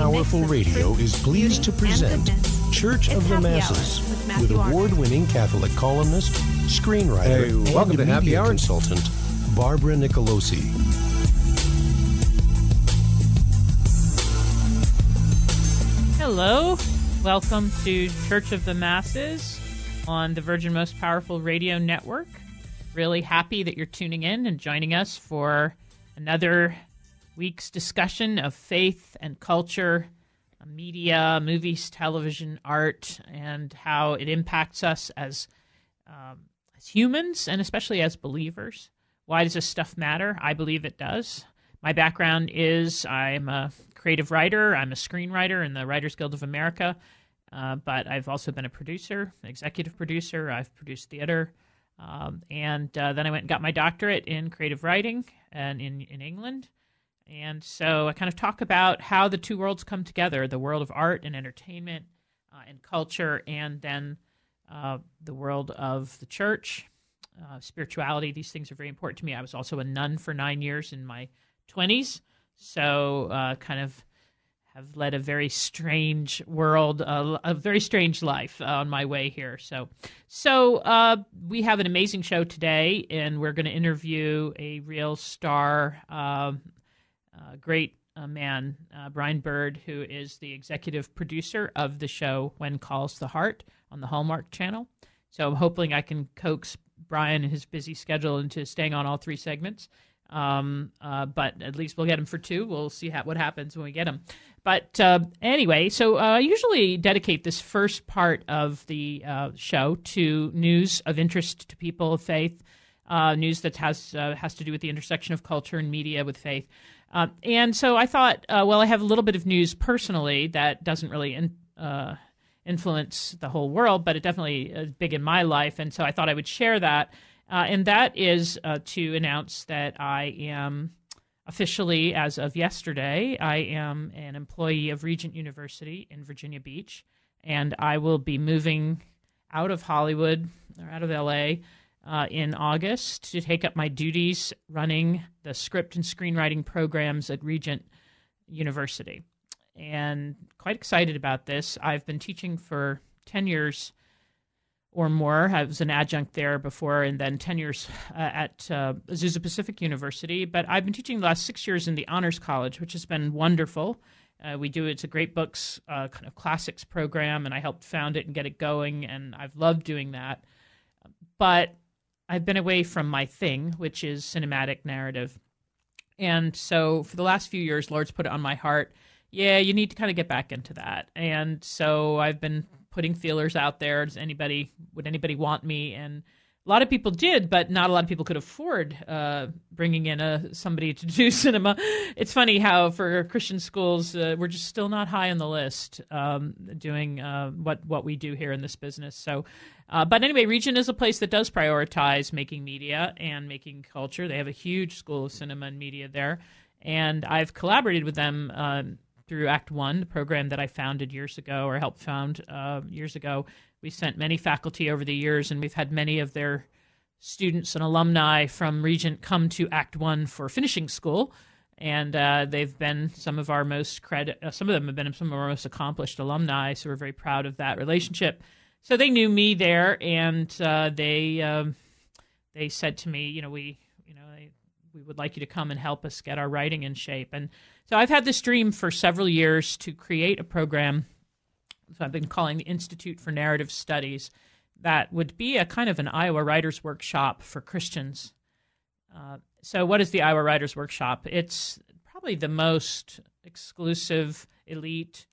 Powerful Radio is pleased to present Church of the Masses with award-winning Catholic columnist, screenwriter, welcome to and Happy media Hour. consultant, Barbara Nicolosi. Hello, welcome to Church of the Masses on the Virgin Most Powerful Radio Network. Really happy that you're tuning in and joining us for another week's discussion of faith and culture, media, movies, television, art, and how it impacts us as humans and especially as believers. Why does this stuff matter? I believe it does. My background is I'm a creative writer. I'm a screenwriter in the Writers Guild of America, but I've also been a producer, executive producer. I've produced theater, and then I went and got my doctorate in creative writing and in England. And so I kind of talk about how the two worlds come together, the world of art and entertainment and culture, and then the world of the church, spirituality. These things are very important to me. I was also a nun for 9 years in my 20s, so kind of have led a very strange world, a very strange life on my way here. So we have an amazing show today, and we're going to interview a real star, great man, Brian Bird, who is the executive producer of the show When Calls the Heart on the Hallmark Channel. So I'm hoping I can coax Brian and his busy schedule into staying on all three segments. But at least we'll get him for two. We'll see what happens when we get him. But anyway, so I usually dedicate this first part of the show to news of interest to people of faith, news that has to do with the intersection of culture and media with faith. And so I thought, well, I have a little bit of news personally that doesn't really influence the whole world, but it definitely is big in my life. And so I thought I would share that. And that is to announce that I am officially, as of yesterday, I am an employee of Regent University in Virginia Beach, and I will be moving out of Hollywood, or out of L.A., in August to take up my duties running the script and screenwriting programs at Regent University. And quite excited about this. I've been teaching for 10 years or more. I was an adjunct there before, and then 10 years at Azusa Pacific University. But I've been teaching the last 6 years in the Honors College, which has been wonderful. It's a great books, kind of classics program, and I helped found it and get it going, and I've loved doing that. But I've been away from my thing, which is cinematic narrative. And so for the last few years, Lord's put it on my heart, yeah, you need to kind of get back into that. And so I've been putting feelers out there. Would anybody want me? And a lot of people did, but not a lot of people could afford bringing in somebody to do cinema. It's funny how for Christian schools, we're just still not high on the list doing what we do here in this business. So, but anyway, Regent is a place that does prioritize making media and making culture. They have a huge school of cinema and media there, and I've collaborated with them through Act One, the program that I founded years ago, or helped found years ago. We sent many faculty over the years, and we've had many of their students and alumni from Regent come to Act One for finishing school, and they've been some of our most some of them have been some of our most accomplished alumni. So we're very proud of that relationship. So they knew me there, and they said to me, we would like you to come and help us get our writing in shape. And so I've had this dream for several years to create a program, so I've been calling the Institute for Narrative Studies, that would be a kind of an Iowa Writers Workshop for Christians. So what is the Iowa Writers Workshop? It's probably the most exclusive, elite,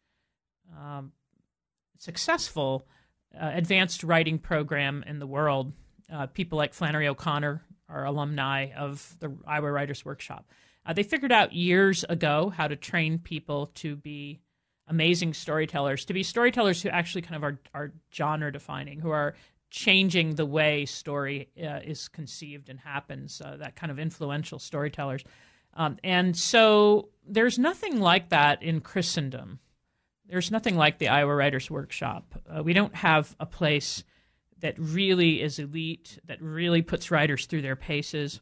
successful advanced writing program in the world. People like Flannery O'Connor are alumni of the Iowa Writers Workshop. They figured out years ago how to train people to be amazing storytellers, to be storytellers who actually kind of are genre defining, who are changing the way story is conceived and happens, that kind of influential storytellers. And so there's nothing like that in Christendom. There's nothing like the Iowa Writers Workshop. We don't have a place that really is elite, that really puts writers through their paces,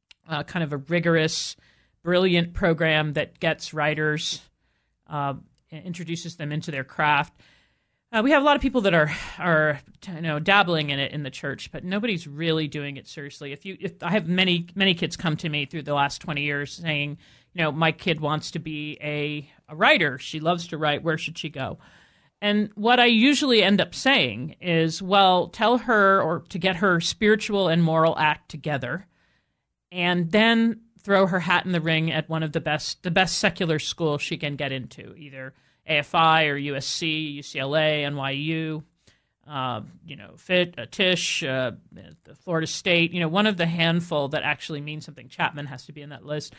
kind of a rigorous, brilliant program that gets writers introduces them into their craft. We have a lot of people that are dabbling in it in the church, but nobody's really doing it seriously. If I have many kids come to me through the last 20 years saying, my kid wants to be a writer. She loves to write. Where should she go? And what I usually end up saying is, well, tell her or to get her spiritual and moral act together, and then throw her hat in the ring at one of the best secular schools she can get into, either AFI or USC, UCLA, NYU, Tisch, Florida State, one of the handful that actually means something. Chapman has to be in that list.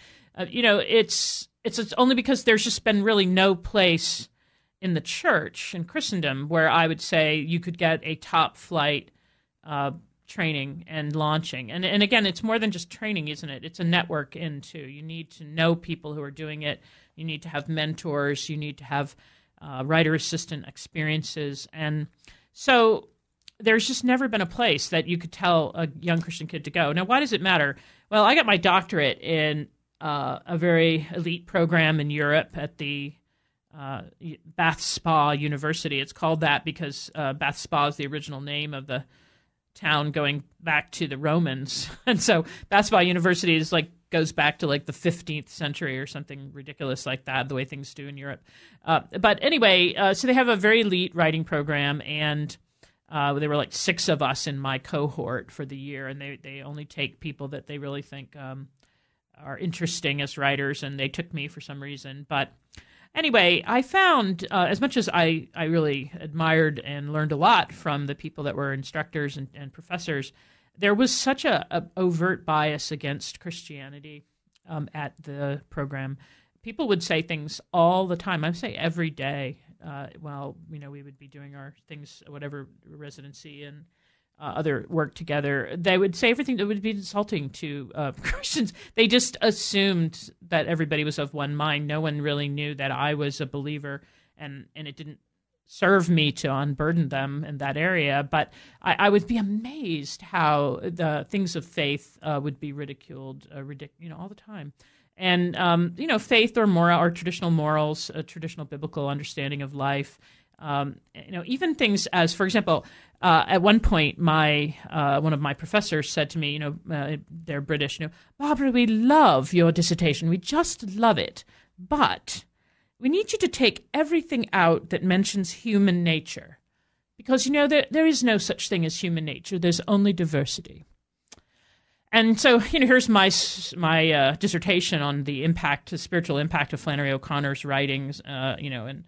It's only because there's just been really no place in the church in Christendom where I would say you could get a top flight training and launching. And again, it's more than just training, isn't it? It's a network into. You need to know people who are doing it. You need to have mentors. You need to have writer assistant experiences. And so there's just never been a place that you could tell a young Christian kid to go. Now, why does it matter? Well, I got my doctorate in a very elite program in Europe at the Bath Spa University. It's called that because Bath Spa is the original name of the town going back to the Romans. And so Bath Spa University is goes back to the 15th century or something ridiculous like that, the way things do in Europe. But anyway, so they have a very elite writing program, and there were 6 of us in my cohort for the year, and they only take people that they really think are interesting as writers, and they took me for some reason. But anyway, I found, as much as I really admired and learned a lot from the people that were instructors and professors, there was such a overt bias against Christianity at the program. People would say things all the time. I say every day while we would be doing our things, whatever residency and other work together. They would say everything that would be insulting to Christians. They just assumed that everybody was of one mind. No one really knew that I was a believer, and it didn't serve me to unburden them in that area. But I would be amazed how the things of faith would be ridiculed, all the time. And, faith or moral or traditional morals, a traditional biblical understanding of life, even things as, for example, at one point, one of my professors said to me, they're British, Barbara, we love your dissertation. We just love it. But we need you to take everything out that mentions human nature, because, there is no such thing as human nature. There's only diversity. And so, here's my dissertation on the spiritual impact of Flannery O'Connor's writings, and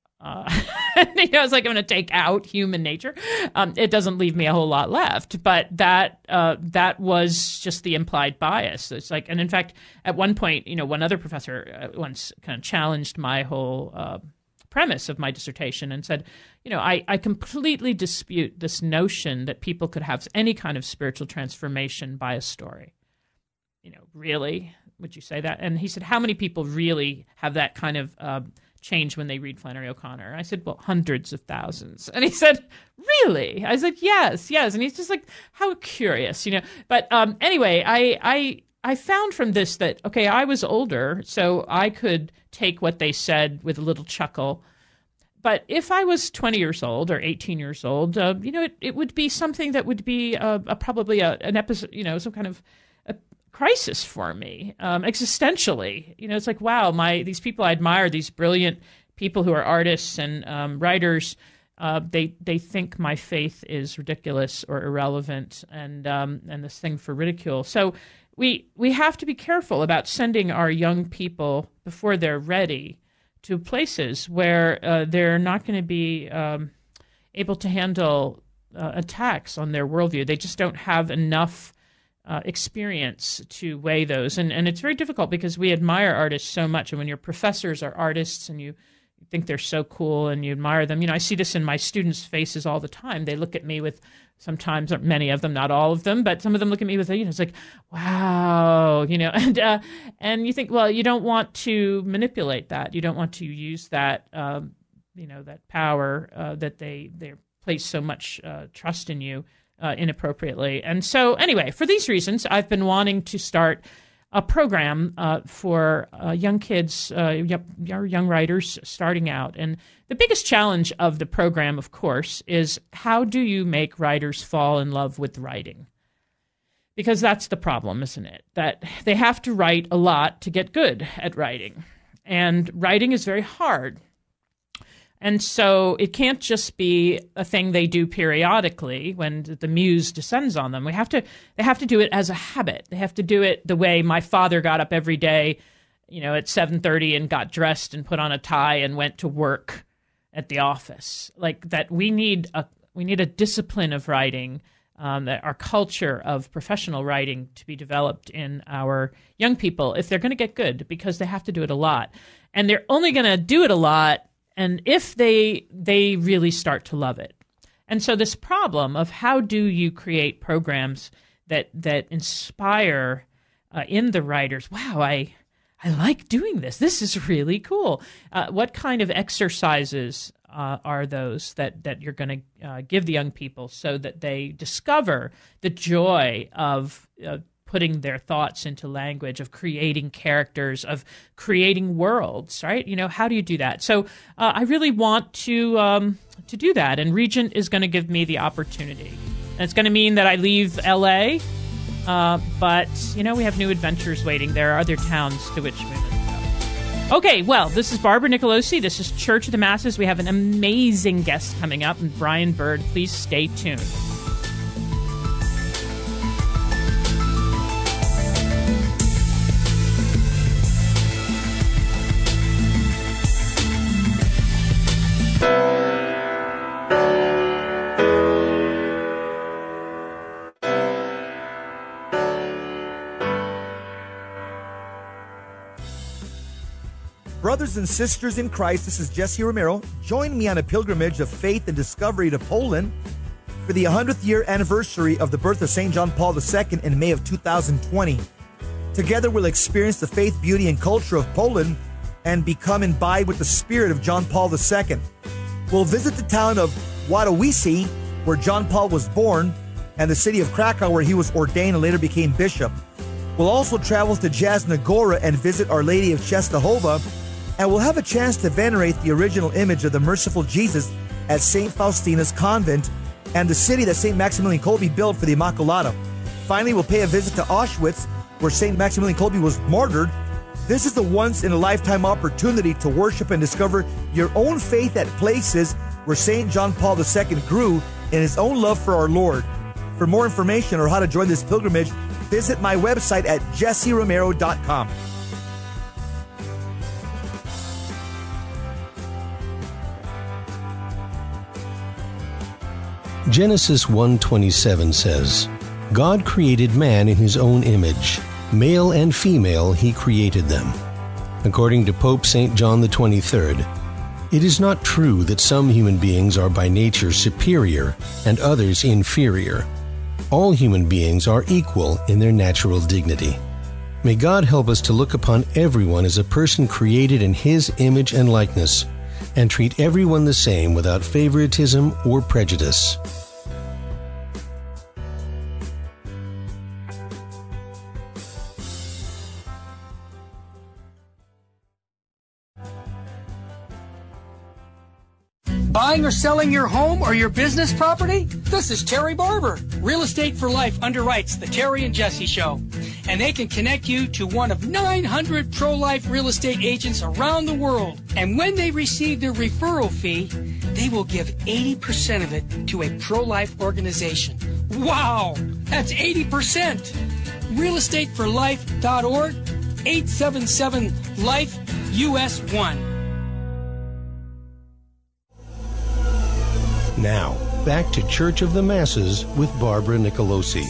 it's I'm going to take out human nature. It doesn't leave me a whole lot left, but that was just the implied bias. It's and in fact, at one point, one other professor once kind of challenged my whole premise of my dissertation and said, I completely dispute this notion that people could have any kind of spiritual transformation by a story. Really? Would you say that? And he said, how many people really have that kind of change when they read Flannery O'Connor? I said, well, hundreds of thousands. And he said, really? I said, yes. And he's just how curious, But anyway, I found from this that, okay, I was older, so I could take what they said with a little chuckle. But if I was 20 years old or 18 years old, it would be something that would be probably an episode, some kind of a crisis for me, existentially. It's wow, these people I admire, these brilliant people who are artists and writers, they think my faith is ridiculous or irrelevant and this thing for ridicule. So we have to be careful about sending our young people before they're ready to places where they're not going to be able to handle attacks on their worldview. They just don't have enough experience to weigh those. And it's very difficult because we admire artists so much. And when your professors are artists and you think they're so cool and you admire them, I see this in my students' faces all the time. They look at me with, sometimes, many of them, not all of them, but some of them look at me with, it's wow, and you think, well, you don't want to manipulate that. You don't want to use that, that power that they place so much trust in you inappropriately. And so anyway, for these reasons, I've been wanting to start a program for young kids, young writers starting out. And the biggest challenge of the program, of course, is how do you make writers fall in love with writing? Because that's the problem, isn't it? That they have to write a lot to get good at writing. And writing is very hard. And so it can't just be a thing they do periodically when the muse descends on them. They have to do it as a habit. They have to do it the way my father got up every day, at 7:30 and got dressed and put on a tie and went to work at the office. Like that, we need a discipline of writing, that our culture of professional writing to be developed in our young people if they're going to get good, because they have to do it a lot, and they're only going to do it a lot. And if they really start to love it. And so this problem of how do you create programs that inspire in the writers, wow, I like doing this. This is really cool. What kind of exercises are those that you're going to give the young people so that they discover the joy of putting their thoughts into language, of creating characters, of creating worlds, right? How do you do that? So I really want to do that, and Regent is going to give me the opportunity. And it's going to mean that I leave L.A., but, we have new adventures waiting. There are other towns to which we must go. Okay, well, this is Barbara Nicolosi. This is Church of the Masses. We have an amazing guest coming up, and Brian Bird. Please stay tuned. Brothers and sisters in Christ, this is Jesse Romero. Join me on a pilgrimage of faith and discovery to Poland for the 100th year anniversary of the birth of St. John Paul II in May of 2020. Together we'll experience the faith, beauty, and culture of Poland and become imbibed with the spirit of John Paul II. We'll visit the town of Wadowice, where John Paul was born, and the city of Krakow, where he was ordained and later became bishop. We'll also travel to Jasna Gora and visit Our Lady of Czestochowa, and we'll have a chance to venerate the original image of the merciful Jesus at St. Faustina's Convent and the city that St. Maximilian Kolbe built for the Immaculata. Finally, we'll pay a visit to Auschwitz, where St. Maximilian Kolbe was martyred. This is the once-in-a-lifetime opportunity to worship and discover your own faith at places where St. John Paul II grew in his own love for our Lord. For more information or how to join this pilgrimage, visit my website at jesseromero.com. Genesis 1:27 says, God created man in his own image. Male and female he created them. According to Pope St. John the 23rd, it is not true that some human beings are by nature superior and others inferior. All human beings are equal in their natural dignity. May God help us to look upon everyone as a person created in his image and likeness, and treat everyone the same without favoritism or prejudice. Buying or selling your home or your business property? This is Terry Barber. Real Estate for Life underwrites the Terry and Jesse Show. And they can connect you to one of 900 pro-life real estate agents around the world. And when they receive their referral fee, they will give 80% of it to a pro-life organization. Wow! That's 80%! realestateforlife.org, 877-LIFE-US1. Now, back to Church of the Masses with Barbara Nicolosi.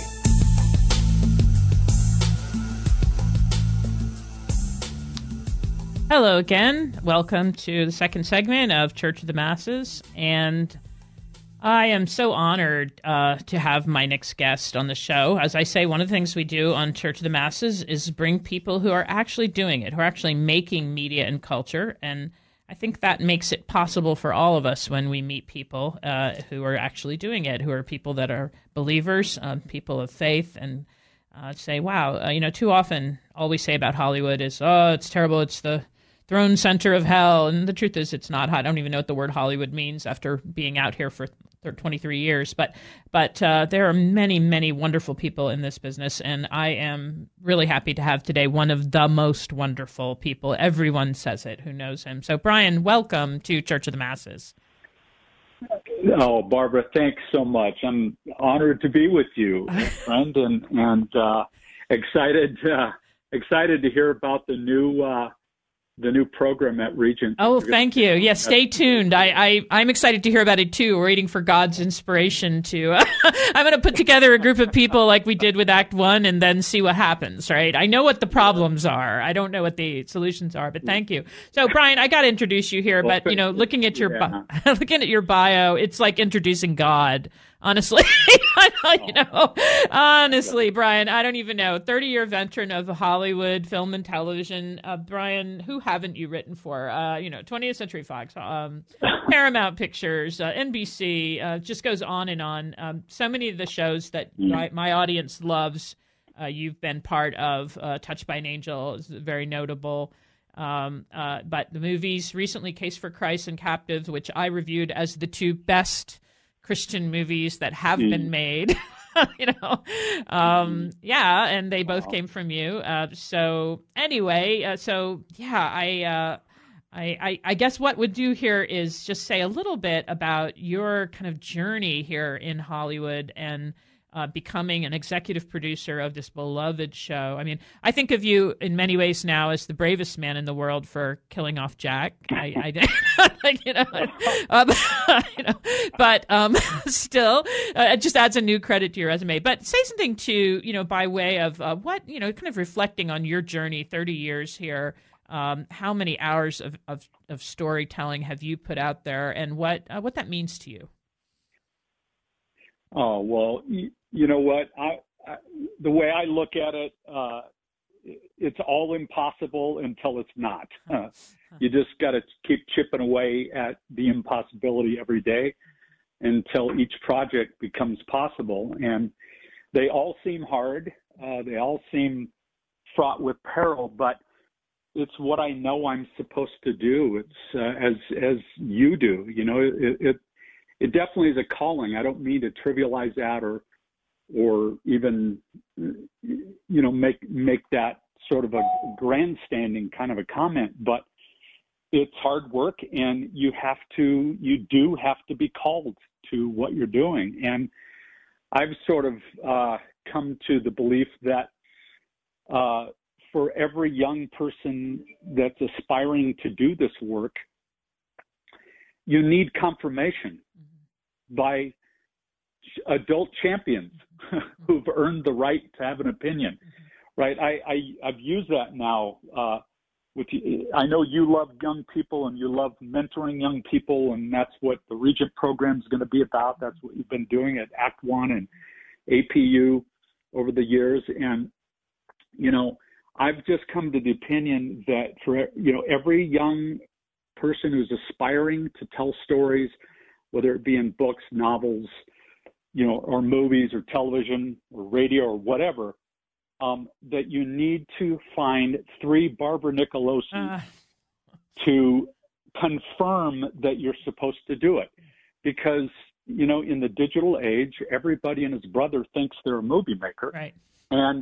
Hello again. Welcome to the second segment of Church of the Masses. And I am so honored to have my next guest on the show. As I say, one of the things we do on Church of the Masses is bring people who are actually doing it, who are actually making media and culture. And I think that makes it possible for all of us when we meet people who are actually doing it, who are people that are believers, people of faith, and say, wow, too often all we say about Hollywood is, oh, it's terrible. It's the throne center of hell. And the truth is it's not. I don't even know what the word Hollywood means after being out here for 23 years. But there are many, many wonderful people in this business. And I am really happy to have today one of the most wonderful people. Everyone says it who knows him. So, Brian, welcome to Church of the Masses. Oh, Barbara, thanks so much. I'm honored to be with you, friend, and excited to hear about the new program at Regent. Oh, thank you. Yeah, stay tuned. I'm excited to hear about it too. We're waiting for God's inspiration to. I'm going to put together a group of people like we did with Act One, and then see what happens. Right? I know what the problems are. I don't know what the solutions are, but thank you. So, Brian, I got to introduce you here, but looking at your looking at your bio, it's like introducing God. Honestly, honestly, Brian, I don't even know. 30-year veteran of Hollywood, film and television. Brian, who haven't you written for? 20th Century Fox, Paramount Pictures, NBC, just goes on and on. So many of the shows that my audience loves, you've been part of. Touched by an Angel is very notable. But the movies recently, Case for Christ and Captives, which I reviewed as the two best Christian movies that have been made, and they both came from you. So anyway, I guess what we'd do here is just say a little bit about your kind of journey here in Hollywood and becoming an executive producer of this beloved show. I mean, I think of you in many ways now as the bravest man in the world for killing off Jack. Still, it just adds a new credit to your resume. But say something to, by way of what, kind of reflecting on your journey, 30 years here. How many hours of storytelling have you put out there, and what that means to you? Oh, well, you know what? The way I look at it, it's all impossible until it's not. You just got to keep chipping away at the impossibility every day until each project becomes possible. And they all seem hard. They all seem fraught with peril, but it's what I know I'm supposed to do. It's as you do, it definitely is a calling. I don't mean to trivialize that or even, make that sort of a grandstanding kind of a comment, but it's hard work, and you do have to be called to what you're doing. And I've sort of come to the belief that for every young person that's aspiring to do this work, you need confirmation by adult champions who've earned the right to have an opinion, right? I've used that now. I know you love young people and you love mentoring young people, and that's what the Regent program is going to be about. That's what you've been doing at Act One and APU over the years. And, I've just come to the opinion that for, every young person who's aspiring to tell stories, whether it be in books, novels, or movies or television or radio or whatever, that you need to find 3 Barbara Nicolosi to confirm that you're supposed to do it. Because, in the digital age, everybody and his brother thinks they're a movie maker. Right. And,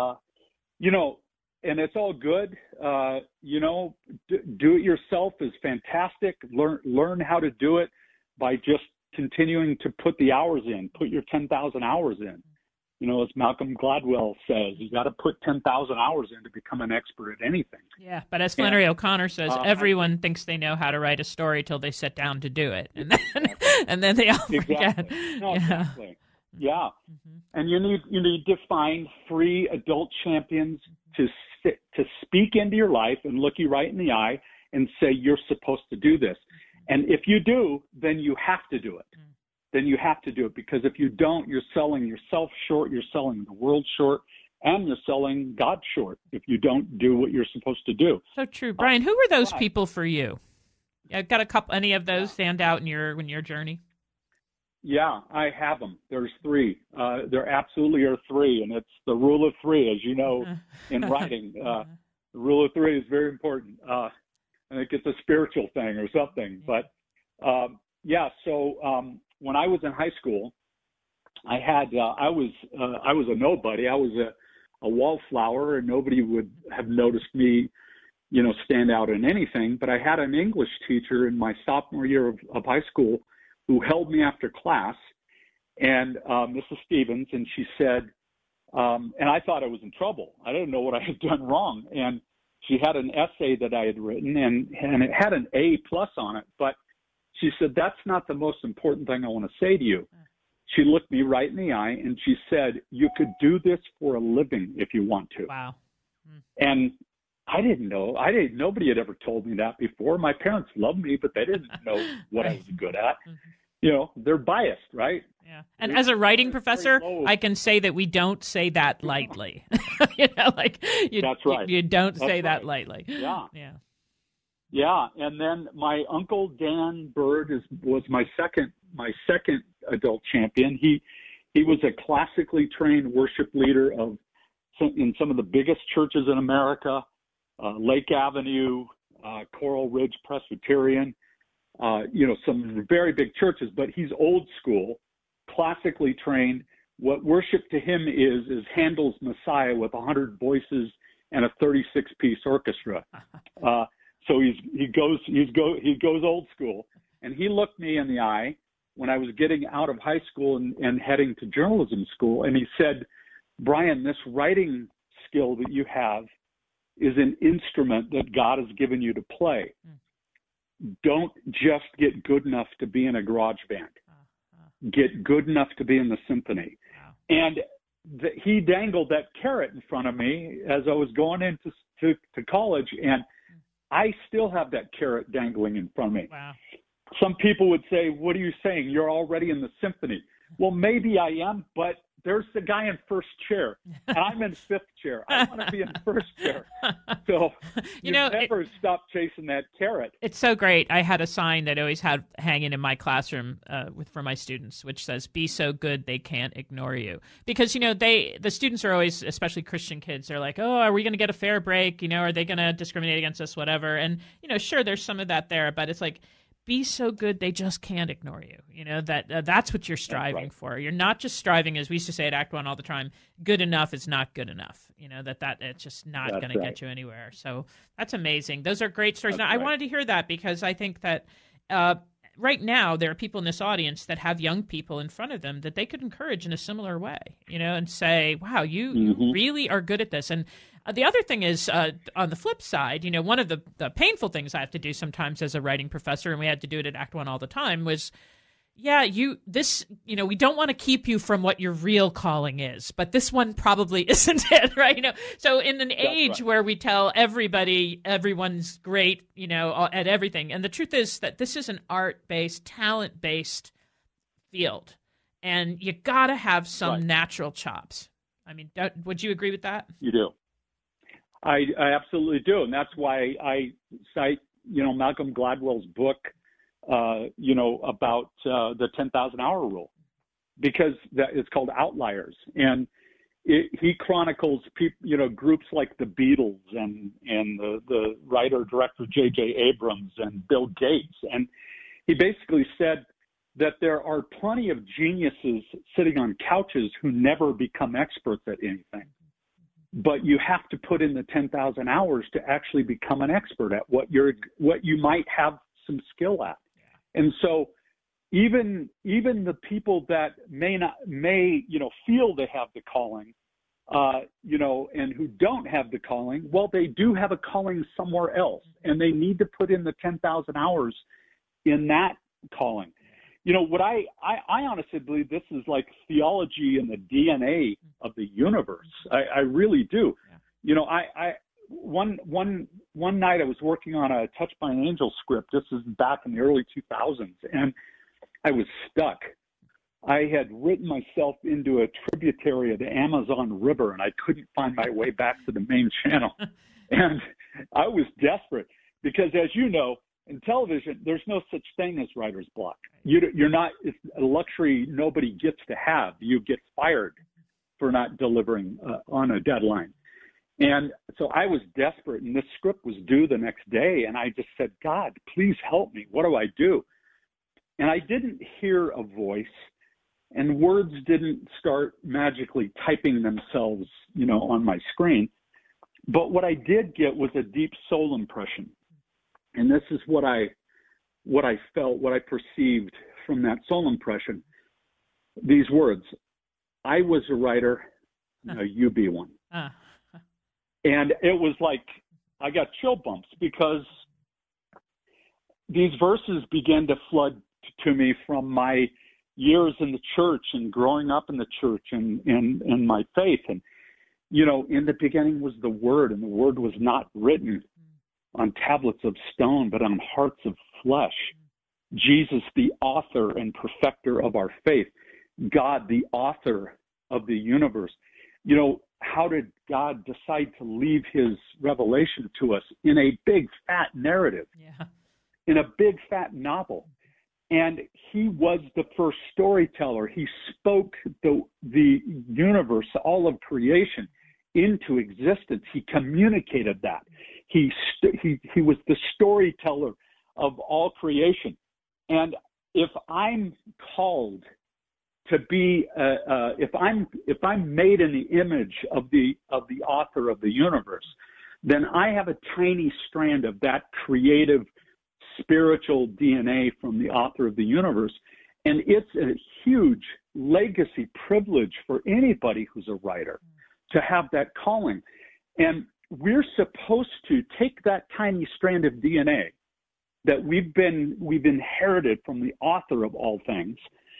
and it's all good. Do it yourself is fantastic. Learn how to do it by just continuing to put the hours in, put your 10,000 hours in. As Malcolm Gladwell says, you got to put 10,000 hours in to become an expert at anything. Yeah, but as Flannery O'Connor says, everyone thinks they know how to write a story till they sit down to do it, and then they all forget. No, exactly. Yeah, and you need to find 3 adult champions to speak into your life and look you right in the eye and say you're supposed to do this. And if you do, then you have to do it. Then you have to do it, because if you don't, you're selling yourself short, you're selling the world short, and you're selling God short if you don't do what you're supposed to do. So true. Brian, who were those people for you? Got a couple, any of those stand out in your journey? Yeah, I have them. There's 3. There absolutely are 3, and it's the rule of 3, as you know, in writing. The rule of 3 is very important. I think it's a spiritual thing or something. But so when I was in high school, I was a nobody. I was a wallflower, and nobody would have noticed me, stand out in anything. But I had an English teacher in my sophomore year of high school who held me after class, and Mrs. Stevens, and she said, and I thought I was in trouble. I didn't know what I had done wrong. And she had an essay that I had written, and it had an A+ on it. But she said, that's not the most important thing I want to say to you. She looked me right in the eye, and she said, you could do this for a living if you want to. Wow. And I didn't know. Nobody had ever told me that before. My parents loved me, but they didn't know what I was good at. They're biased, right? Yeah. And as a writing professor, I can say that we don't say that lightly. That's right. You don't say that lightly. Yeah. Yeah. Yeah. And then my uncle Dan Bird was my second adult champion. He was a classically trained worship leader in some of the biggest churches in America, Lake Avenue, Coral Ridge Presbyterian, some very big churches, but he's old school, classically trained. What worship to him is Handel's Messiah with 100 voices and a 36-piece orchestra. So he goes old school. And he looked me in the eye when I was getting out of high school and heading to journalism school, and he said, Brian, this writing skill that you have is an instrument that God has given you to play. Don't just get good enough to be in a garage band. Get good enough to be in the symphony. Wow. And he dangled that carrot in front of me as I was going into to college, and I still have that carrot dangling in front of me. Wow. Some people would say, what are you saying? You're already in the symphony. Well, maybe I am, but there's the guy in first chair, and I'm in fifth chair. I want to be in first chair. So never stop chasing that carrot. It's so great. I had a sign that I always had hanging in my classroom for my students, which says, be so good they can't ignore you. Because, the students are always, especially Christian kids, they're like, oh, are we going to get a fair break? Are they going to discriminate against us, whatever? And, sure, there's some of that there, but it's like, be so good they just can't ignore you. That's what you're striving for. You're not just striving, as we used to say at Act One all the time, good enough is not good enough. That it's just not going to get you anywhere. So that's amazing. Those are great stories. Now, I wanted to hear that because I think that right now there are people in this audience that have young people in front of them that they could encourage in a similar way, and say, wow, you really are good at this. And the other thing is, on the flip side, one of the painful things I have to do sometimes as a writing professor, and we had to do it at Act One all the time, was, we don't want to keep you from what your real calling is, but this one probably isn't it, right? So in an age where we tell everybody everyone's great, at everything, and the truth is that this is an art-based, talent-based field, and you got to have some natural chops. I mean, would you agree with that? You do. I absolutely do, and that's why I cite, Malcolm Gladwell's book, about the 10,000-hour rule, because it's called Outliers, and he chronicles groups like the Beatles and the writer-director J.J. Abrams and Bill Gates, and he basically said that there are plenty of geniuses sitting on couches who never become experts at anything. But you have to put in the 10,000 hours to actually become an expert at what you might have some skill at. And so even the people that may feel they have the calling, and who don't have the calling, well, they do have a calling somewhere else, and they need to put in the 10,000 hours in that calling. What I honestly believe this is like theology in the DNA of the universe. I really do. Yeah. One night I was working on a Touched by an Angel script. This is back in the early 2000s, and I was stuck. I had written myself into a tributary of the Amazon River, and I couldn't find my way back to the main channel. And I was desperate because, as you know, In television, there's no such thing as writer's block. You're not, it's a luxury nobody gets to have. You get fired for not delivering on a deadline. And so I was desperate, and this script was due the next day, and I just said, God, please help me. What do I do? And I didn't hear a voice, and words didn't start magically typing themselves, on my screen. But what I did get was a deep soul impression. And this is what I felt, what I perceived from that soul impression. These words: I was a writer, you be one. And it was like I got chill bumps because these verses began to flood to me from my years in the church and growing up in the church and my faith. And, in the beginning was the Word, and the Word was not written on tablets of stone, but on hearts of flesh. Jesus, the author and perfecter of our faith. God, the author of the universe. How did God decide to leave his revelation to us in a big, fat narrative, in a big, fat novel? And he was the first storyteller. He spoke the universe, all of creation, into existence. He communicated that. He was the storyteller of all creation. And if I'm called to be, if I'm made in the image of the author of the universe, then I have a tiny strand of that creative, spiritual DNA from the author of the universe, and it's a huge legacy privilege for anybody who's a writer to have that calling. And we're supposed to take that tiny strand of DNA that we've inherited from the author of all things,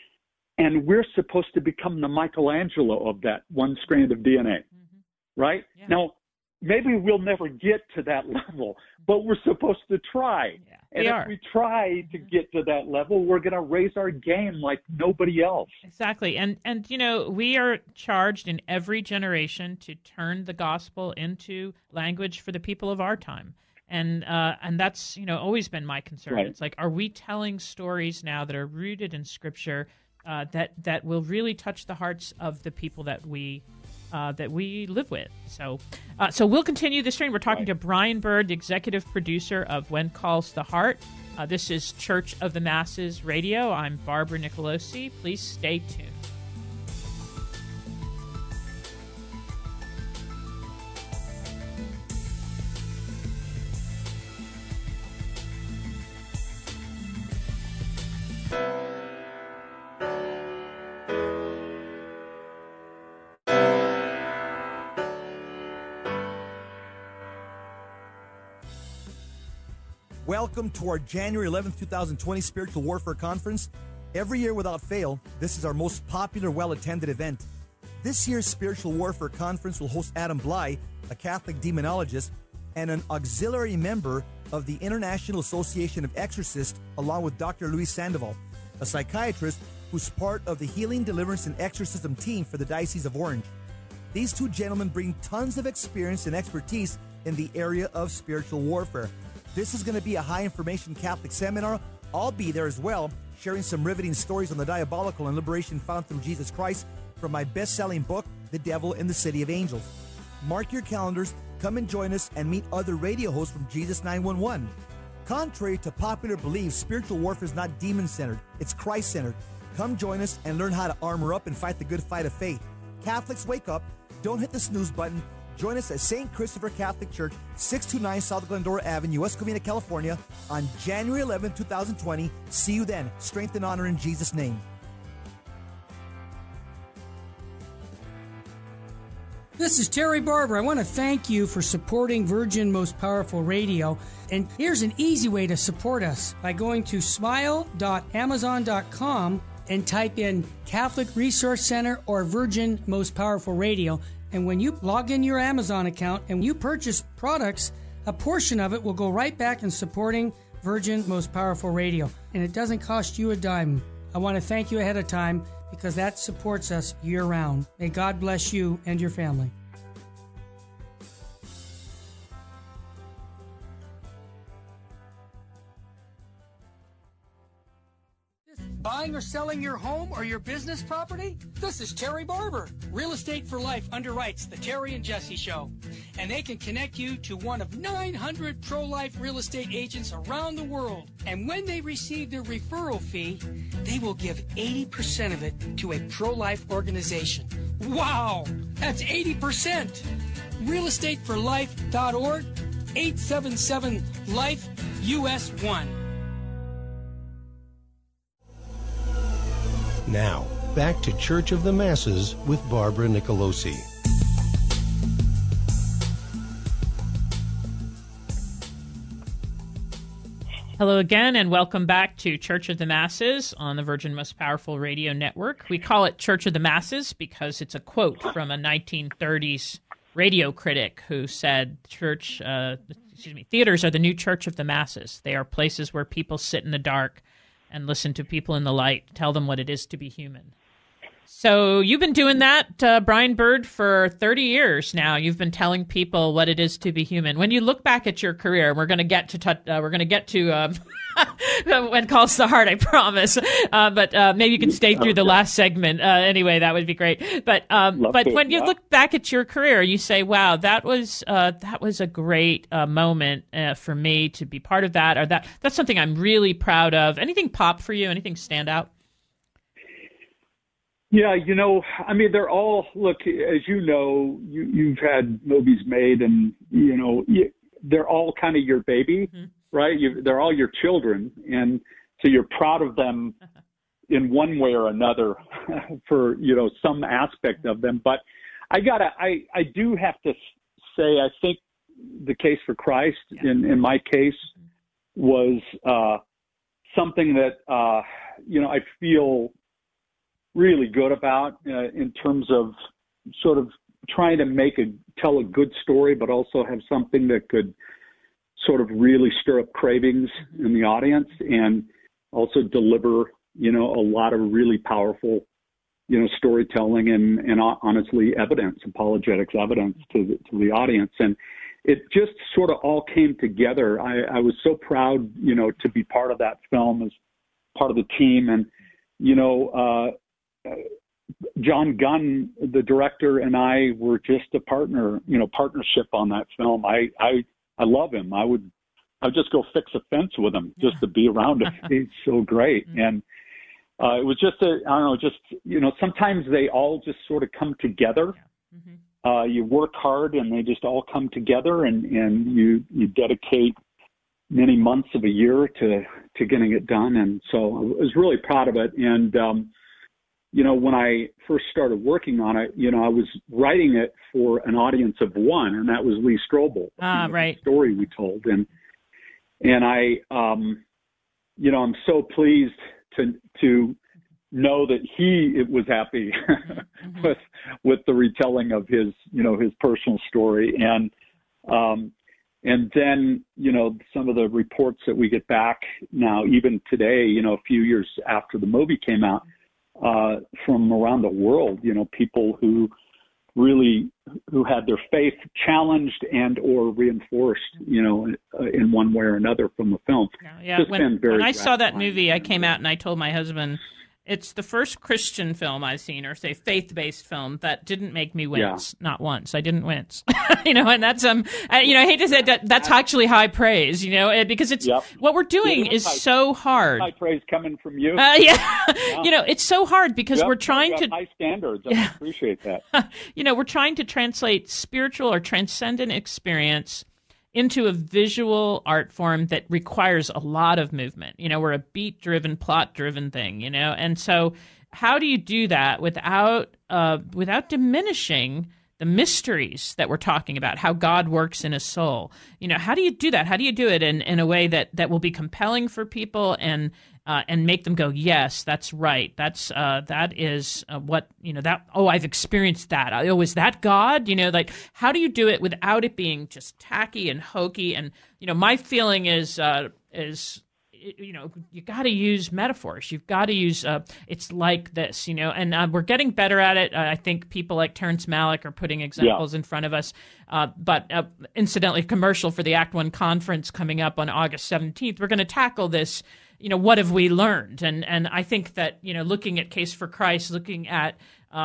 and we're supposed to become the Michelangelo of that one strand of DNA, right? Yeah. Now, maybe we'll never get to that level, but we're supposed to try. Yeah, and if we try to get to that level, we're going to raise our game like nobody else. Exactly. And we are charged in every generation to turn the gospel into language for the people of our time. And that's, always been my concern. Right. It's like, are we telling stories now that are rooted in Scripture that will really touch the hearts of the people that we live with? So we'll continue this train. We're talking to Brian Bird, the executive producer of When Calls the Heart. This is Church of the Masses Radio. I'm Barbara Nicolosi. Please stay tuned. Welcome to our January 11th, 2020 Spiritual Warfare Conference. Every year without fail, this is our most popular, well-attended event. This year's Spiritual Warfare Conference will host Adam Bly, a Catholic demonologist and an auxiliary member of the International Association of Exorcists, along with Dr. Luis Sandoval, a psychiatrist who's part of the Healing, Deliverance, and Exorcism team for the Diocese of Orange. These two gentlemen bring tons of experience and expertise in the area of spiritual warfare. This is going to be a high-information Catholic seminar. I'll be there as well, sharing some riveting stories on the diabolical and liberation found through Jesus Christ from my best-selling book, The Devil in the City of Angels. Mark your calendars, come and join us, and meet other radio hosts from Jesus 911. Contrary to popular belief, spiritual warfare is not demon-centered, it's Christ-centered. Come join us and learn how to armor up and fight the good fight of faith. Catholics, wake up. Don't hit the snooze button. Join us at St. Christopher Catholic Church, 629 South Glendora Avenue, West Covina, California, on January 11, 2020. See you then. Strength and honor in Jesus' name. This is Terry Barber. I want to thank you for supporting Virgin Most Powerful Radio. And here's an easy way to support us by going to smile.amazon.com and type in Catholic Resource Center or Virgin Most Powerful Radio. And when you log in your Amazon account and you purchase products, a portion of it will go right back in supporting Virgin Most Powerful Radio. And it doesn't cost you a dime. I want to thank you ahead of time because that supports us year-round. May God bless you and your family. Buying or selling your home or your business property? This is Terry Barber. Real Estate for Life underwrites the Terry and Jesse Show. And they can connect you to one of 900 pro-life real estate agents around the world. And when they receive their referral fee, they will give 80% of it to a pro-life organization. Wow! That's 80%! realestateforlife.org, 877-LIFE-US1. Now, back to Church of the Masses with Barbara Nicolosi. Hello again, and welcome back to Church of the Masses on the Virgin Most Powerful Radio Network. We call it Church of the Masses because it's a quote from a 1930s radio critic who said, theaters are the new church of the masses. They are places where people sit in the dark and listen to people in the light, tell them what it is to be human. So you've been doing that, Brian Bird, for 30 years now. You've been telling people what it is to be human. When you look back at your career, we're going to get to When Calls the Heart, I promise. But maybe you can stay through the last segment. Anyway, that would be great. But when you look back at your career, you say, "Wow, that was a great moment for me to be part of that." Or that's something I'm really proud of. Anything pop for you? Anything stand out? Yeah, I mean, they're all, look, as you know, you've had movies made and, they're all kind of your baby, right? They're all your children. And so you're proud of them in one way or another for, some aspect of them. But I do have to say, I think the case for Christ in my case was something that, I feel really good about in terms of sort of trying to tell a good story, but also have something that could sort of really stir up cravings in the audience and also deliver, a lot of really powerful, storytelling and honestly apologetics evidence to the audience. And it just sort of all came together. I was so proud, to be part of that film as part of the team. And, John Gunn, the director, and I were just a partnership on that film. I love him. I'd just go fix a fence with him just to be around him. He's so great. And it was just sometimes they all just sort of come together. You work hard and they just all come together and you dedicate many months of a year to getting it done. And so I was really proud of it. And, when I first started working on it, I was writing it for an audience of one, and that was Lee Strobel. Right. The story we told. And I, I'm so pleased to know that he was happy with the retelling of his, his personal story. And then, some of the reports that we get back now, even today, a few years after the movie came out, from around the world, people who had their faith challenged and or reinforced, in one way or another from the film. Yeah. When I saw that movie, I came out and I told my husband, it's the first Christian film I've seen, or say faith-based film, that didn't make me wince. Not once. I didn't wince. And that's I hate to say that's actually high praise. Because it's what we're doing is so hard. High praise coming from you. It's so hard because we're trying to high standards. I appreciate that. We're trying to translate spiritual or transcendent experience into a visual art form that requires a lot of movement. We're a beat-driven, plot-driven thing, And so how do you do that without diminishing the mysteries that we're talking about, how God works in a soul? How do you do that? How do you do it in a way that will be compelling for people and make them go, yes, that's right. That is what, I've experienced that. Oh, is that God? How do you do it without it being just tacky and hokey? And, my feeling is you got to use metaphors. You've got to use, it's like this, and we're getting better at it. I think people like Terrence Malick are putting examples in front of us. But incidentally, commercial for the Act One conference coming up on August 17th, we're going to tackle this what have we learned? And I think that, looking at Case for Christ, looking at,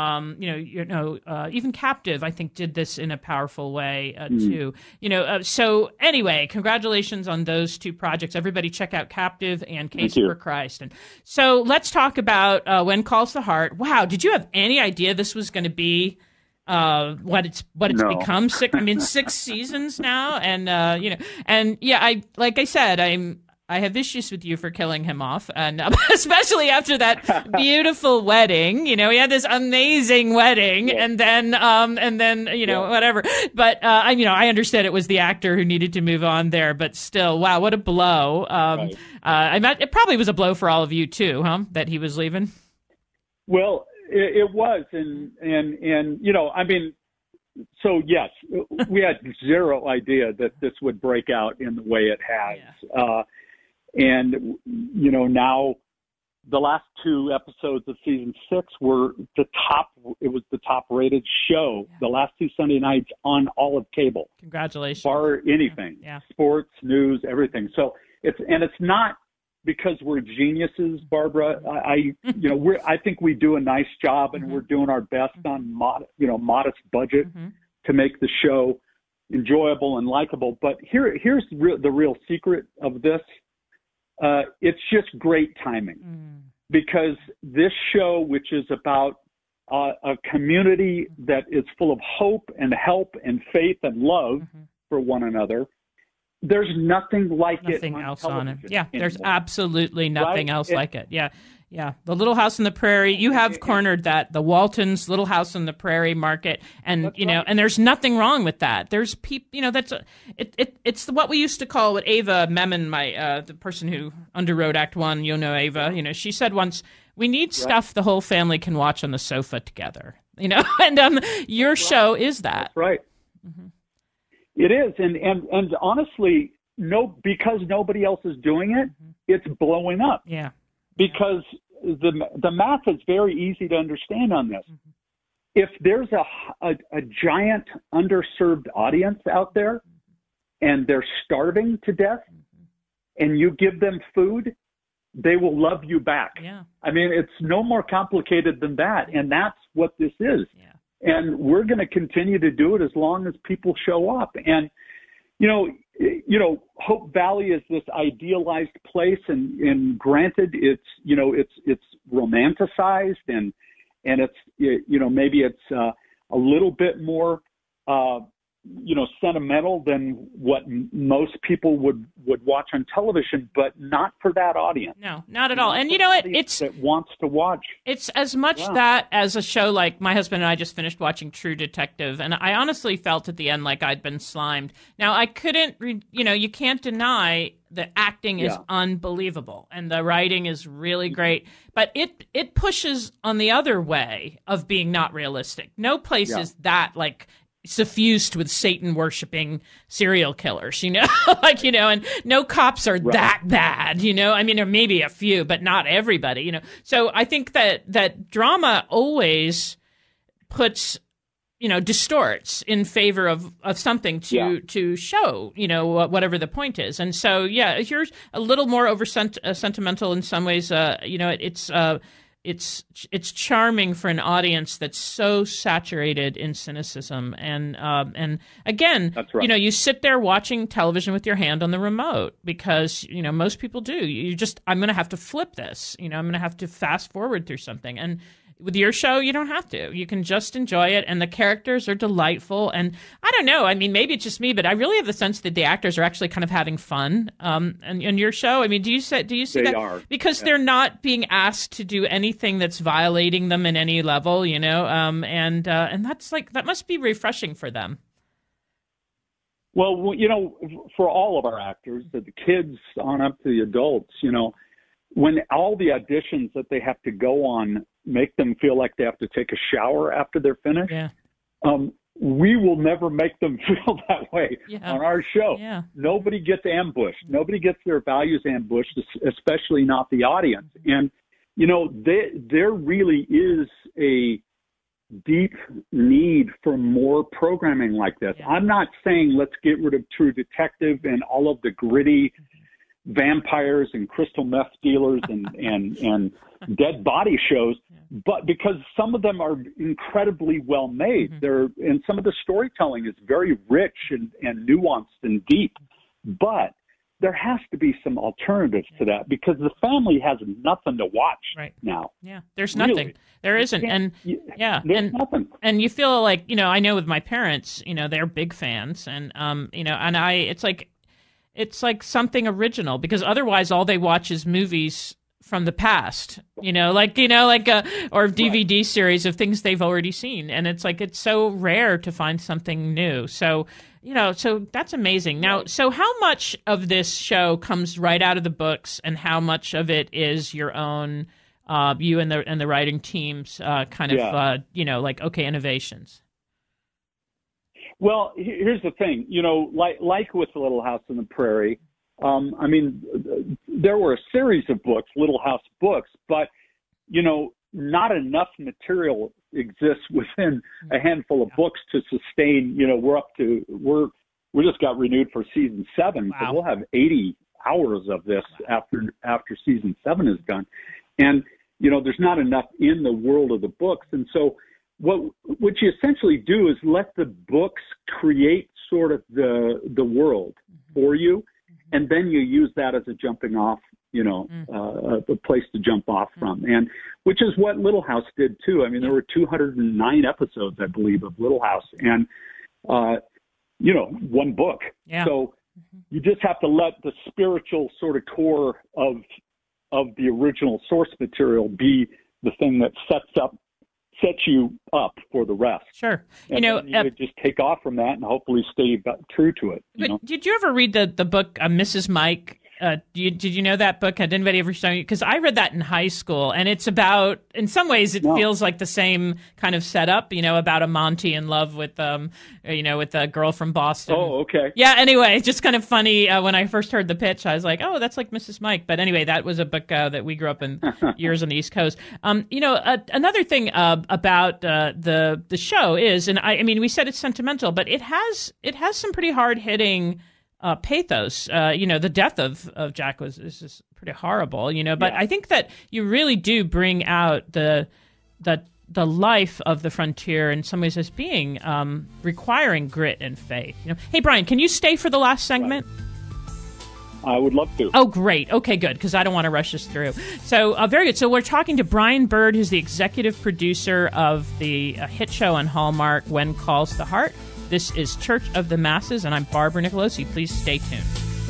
even Captive, I think did this in a powerful way too. So anyway, congratulations on those two projects. Everybody check out Captive and Case for Christ. And so let's talk about When Calls the Heart. Wow, did you have any idea this was going to be what it's become? 6 seasons now, and like I said, I have issues with you for killing him off, and especially after that beautiful wedding. He had this amazing wedding, and then whatever. But I understand it was the actor who needed to move on there, but still, wow, what a blow. Right. It probably was a blow for all of you too, huh? That he was leaving. Well, it was, and so yes, we had zero idea that this would break out in the way it has. Yeah. And, now the last 2 episodes of season 6 were it was the top rated show, the last 2 Sunday nights on all of cable. Congratulations. Bar anything, sports, news, everything. So it's not because we're geniuses, Barbara. I think we do a nice job, and we're doing our best on modest budget to make the show enjoyable and likable. But here's the real secret of this. It's just great timing because this show, which is about a community that is full of hope and help and faith and love for one another, there's nothing like nothing it else on it. Yeah, there's absolutely nothing else like it. Yeah. The Little House on the Prairie. You have cornered that. The Waltons' Little House on the Prairie market, and and there's nothing wrong with that. There's people, it's what we used to call what Ava Memon, the person who underwrote Act One. Ava. She said once, we need stuff the whole family can watch on the sofa together. And your show is that. That's right. Mm-hmm. It is, and honestly, because nobody else is doing it, it's blowing up. Yeah. Because the math is very easy to understand on this. If there's a giant underserved audience out there and they're starving to death and you give them food, they will love you back. Yeah. I mean, it's no more complicated than that. And that's what this is. Yeah. And we're going to continue to do it as long as people show up. And, Hope Valley is this idealized place, and granted, it's romanticized and it's maybe it's a little bit more sentimental than what most people would watch on television, but not for that audience. No, not at all. And it's that wants to watch. It's as much that as a show like my husband and I just finished watching True Detective, and I honestly felt at the end like I'd been slimed. Now I couldn't, you can't deny the acting is unbelievable and the writing is really great, but it pushes on the other way of being not realistic. No place is that suffused with Satan worshiping serial killers, and no cops are that bad, or maybe a few, but not everybody, So I think that drama always puts, distorts in favor of something to show, whatever the point is. And so, you're a little more sentimental in some ways. It's charming for an audience that's so saturated in cynicism, and again, that's right. You sit there watching television with your hand on the remote because most people do. I'm going to have to flip this. I'm going to have to fast forward through something, and with your show, you don't have to. You can just enjoy it, and the characters are delightful. And I don't know. I mean, maybe it's just me, but I really have the sense that the actors are actually kind of having fun. And your show, I mean, do you see they that? Are. Because they're not being asked to do anything that's violating them in any level, and that's that must be refreshing for them. Well, for all of our actors, the kids on up to the adults, when all the auditions that they have to go on make them feel like they have to take a shower after they're finished, we will never make them feel that way on our show. Yeah. Nobody gets ambushed. Nobody gets their values ambushed, especially not the audience. And, there really is a deep need for more programming like this. Yeah. I'm not saying let's get rid of True Detective and all of the gritty vampires and crystal meth dealers and dead body shows, but because some of them are incredibly well made. And some of the storytelling is very rich and nuanced and deep. But there has to be some alternatives to that, because the family has nothing to watch now. Yeah, there's nothing. Really. There isn't. And there's nothing. And you feel like, I know with my parents, they're big fans, and it's like something original, because otherwise all they watch is movies from the past, or DVD series of things they've already seen. And it's like, it's so rare to find something new. So, so that's amazing. Now, so how much of this show comes right out of the books, and how much of it is your own, you and the writing team's innovations? Well, here's the thing, like with Little House on the Prairie, there were a series of books, Little House books, but, not enough material exists within a handful of books to sustain, we just got renewed for season 7. Wow. So we'll have 80 hours of this after season 7 is done. And, there's not enough in the world of the books. And so what you essentially do is let the books create sort of the world for you. And then you use that as a jumping off, a place to jump off from. And which is what Little House did too. There were 209 episodes, I believe, of Little House, and, one book. Yeah. So you just have to let the spiritual sort of core of the original source material be the thing that sets you up for the rest. Sure. And you just take off from that and hopefully stay true to it. But did you ever read the book Mrs. Mike? Did you know that book? Did anybody ever show you? Because I read that in high school, and it's about, in some ways, it feels like the same kind of setup, about a Monty in love with, with a girl from Boston. Oh, okay. Yeah, anyway, it's just kind of funny. When I first heard the pitch, I was like, oh, that's like Mrs. Mike. But anyway, that was a book that we grew up in years on the East Coast. Another thing about the show is, and we said it's sentimental, but it has some pretty hard-hitting pathos. The death of Jack is just pretty horrible, but I think that you really do bring out the life of the frontier in some ways as being requiring grit and faith. Hey, Brian, can you stay for the last segment? I would love to. Oh, great. Okay, good, because I don't want to rush this through. So, very good. So we're talking to Brian Bird, who's the executive producer of the hit show on Hallmark, When Calls the Heart. This is Church of the Masses, and I'm Barbara Nicolosi. Please stay tuned.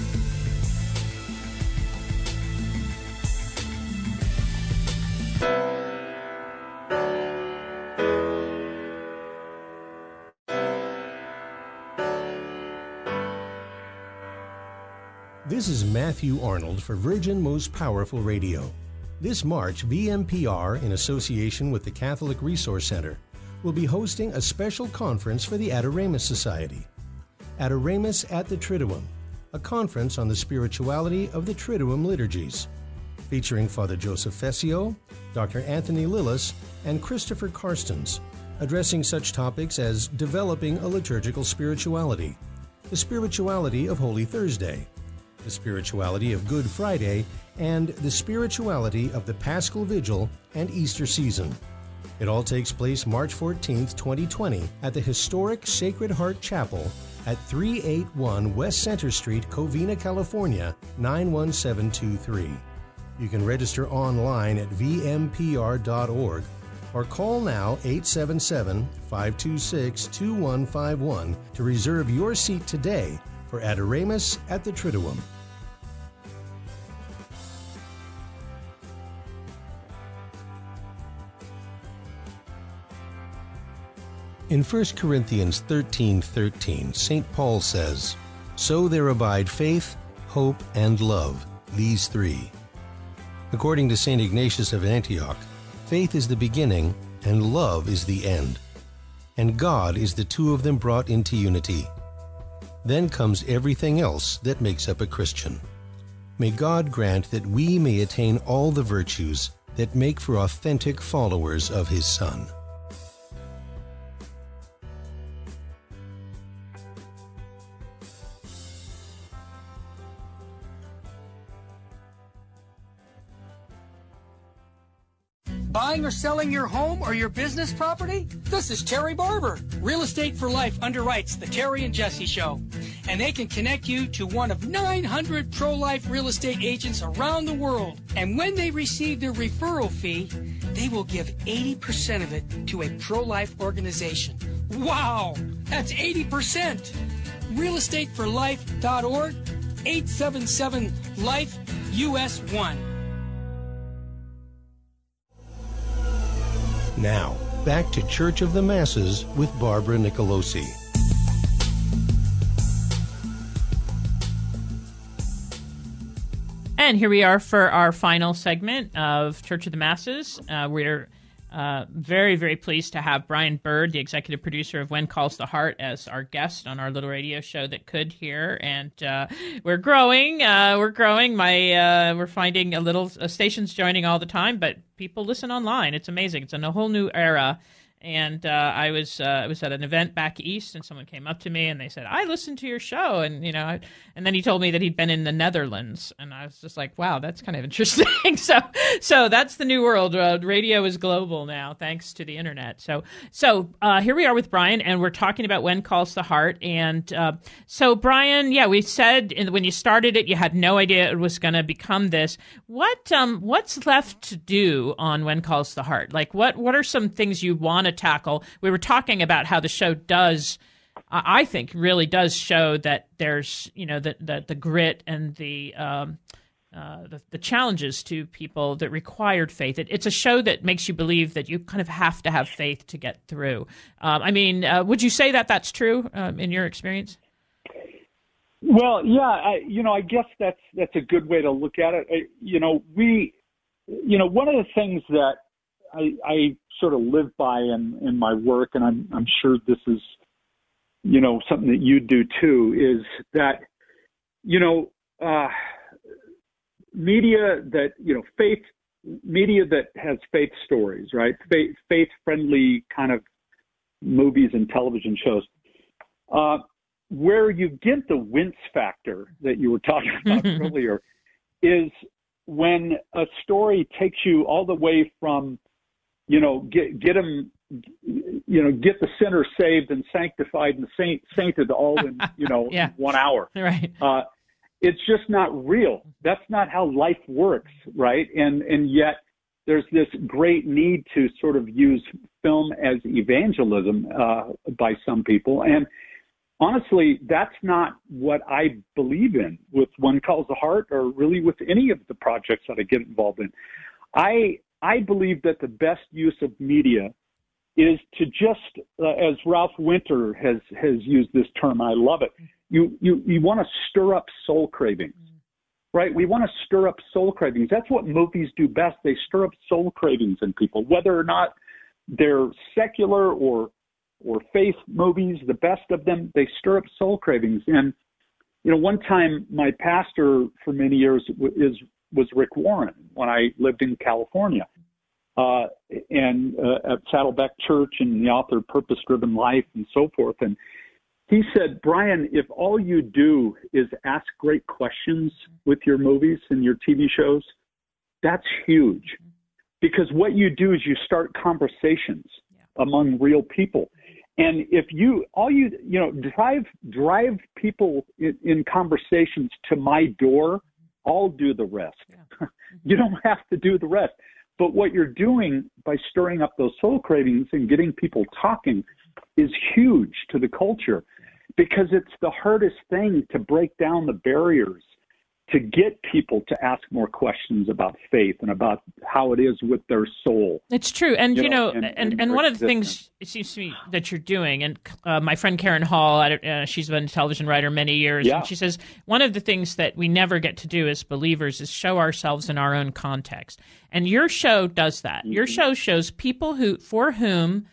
This is Matthew Arnold for Virgin Most Powerful Radio. This March, VMPR, in association with the Catholic Resource Center, will be hosting a special conference for the Adoramus Society. Adoramus at the Triduum, a conference on the spirituality of the Triduum liturgies, featuring Father Joseph Fessio, Dr. Anthony Lillis, and Christopher Karstens, addressing such topics as developing a liturgical spirituality, the spirituality of Holy Thursday, the spirituality of Good Friday, and the spirituality of the Paschal Vigil and Easter season. It all takes place March 14th, 2020 at the historic Sacred Heart Chapel at 381 West Center Street, Covina, California, 91723. You can register online at vmpr.org or call now 877-526-2151 to reserve your seat today for Adoramus at the Triduum. In 1 Corinthians 13:13, St. Paul says, "So there abide faith, hope, and love, these three." According to St. Ignatius of Antioch, faith is the beginning and love is the end. And God is the two of them brought into unity. Then comes everything else that makes up a Christian. May God grant that we may attain all the virtues that make for authentic followers of His Son. Buying or selling your home or your business property? This is Terry Barber. Real Estate for Life underwrites the Terry and Jesse Show. And they can connect you to one of 900 pro-life real estate agents around the world. And when they receive their referral fee, they will give 80% of it to a pro-life organization. Wow, that's 80%. realestateforlife.org, 877-LIFE-US1. Now, back to Church of the Masses with Barbara Nicolosi. And here we are for our final segment of Church of the Masses. We're very, very pleased to have Brian Bird, the executive producer of When Calls the Heart, as our guest on our little radio show that could hear. And we're growing. We're finding stations joining all the time, but people listen online. It's amazing. It's in a whole new era. And I was at an event back east, and someone came up to me and they said, "I listened to your show," and and then he told me that he'd been in the Netherlands, and I was just like, "Wow, that's kind of interesting." So that's the new world. Radio is global now, thanks to the internet. So here we are with Brian, and we're talking about When Calls the Heart. And so Brian, we said when you started it, you had no idea it was going to become this. What's left to do on When Calls the Heart? Like, what are some things you want to tackle? We were talking about how the show does, I think, really does show that there's, the grit and the challenges to people that required faith. It's a show that makes you believe that you kind of have to have faith to get through. Would you say that that's true in your experience? Well, yeah, I guess that's a good way to look at it. One of the things that I sort of live by in my work, and I'm sure this is, something that you do too, is that, media that, media that has faith stories, right? Faith-friendly kind of movies and television shows, where you get the wince factor that you were talking about earlier is when a story takes you all the way from, get the sinner saved and sanctified and sainted all in, yeah. 1 hour. Right. It's just not real. That's not how life works, right? And yet there's this great need to sort of use film as evangelism by some people. And honestly, that's not what I believe in with When Calls the Heart, or really with any of the projects that I get involved in. I believe that the best use of media is to just, as Ralph Winter has used this term, I love it. You want to stir up soul cravings, right? We want to stir up soul cravings. That's what movies do best. They stir up soul cravings in people, whether or not they're secular or faith movies. The best of them, they stir up soul cravings. And one time my pastor for many years was Rick Warren when I lived in California, and at Saddleback Church, and the author Purpose Driven Life and so forth. And he said, "Brian, if all you do is ask great questions with your movies and your TV shows, that's huge. Because what you do is you start conversations among real people. And if you drive people in conversations to my door, I'll do the rest. Yeah. You don't have to do the rest. But what you're doing by stirring up those soul cravings and getting people talking is huge to the culture, because it's the hardest thing to break down the barriers to get people to ask more questions about faith and about how it is with their soul. It's true. And, and one of the things it seems to me that you're doing, and my friend Karen Hall, she's been a television writer many years, and she says one of the things that we never get to do as believers is show ourselves in our own context. And your show does that. Mm-hmm. Your show shows people for whom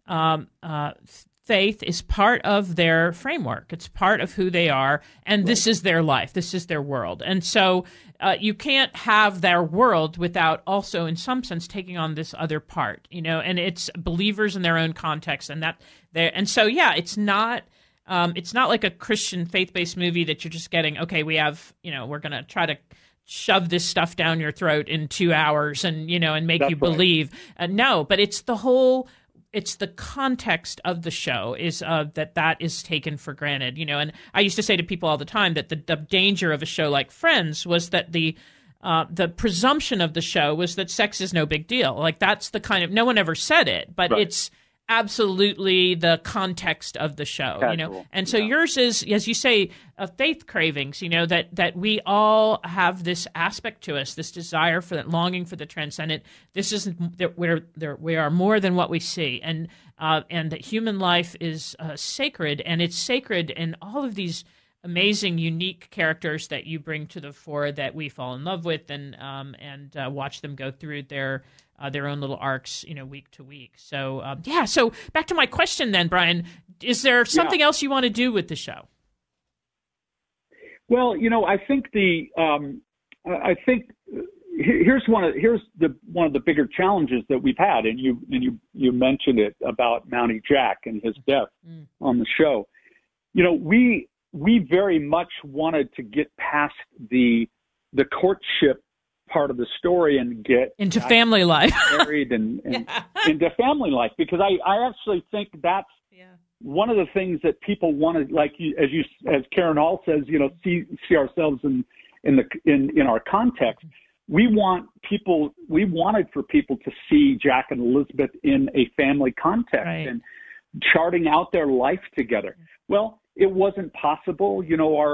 faith is part of their framework. It's part of who they are, and this is their life. This is their world. And so you can't have their world without also, in some sense, taking on this other part, and it's believers in their own context. It's not like a Christian faith-based movie that you're just getting, okay, we have, we're going to try to shove this stuff down your throat in 2 hours and, and make you right. believe. No, but it's the context of the show is that is taken for granted, and I used to say to people all the time that the danger of a show like Friends was that the presumption of the show was that sex is no big deal. Like that's the kind of, no one ever said it, but right. it's absolutely the context of the show, Casual. And so yours is, as you say, faith cravings, that we all have this aspect to us, this desire for that longing for the transcendent. This isn't that we are more than what we see, and that human life is sacred, and it's sacred in all of these amazing, unique characters that you bring to the fore that we fall in love with and watch them go through their own little arcs, week to week. So, So back to my question then, Brian, is there something else you want to do with the show? Well, I think here's one of the bigger challenges that we've had, and you mentioned it about Mountie Jack and his death on the show. We very much wanted to get past the courtship part of the story and get into family life, married and into family life, because I actually think that's one of the things that people want to, like as Karen Hall says, see ourselves in our context. We wanted for people to see Jack and Elizabeth in a family context and charting out their life together. Well, it wasn't possible.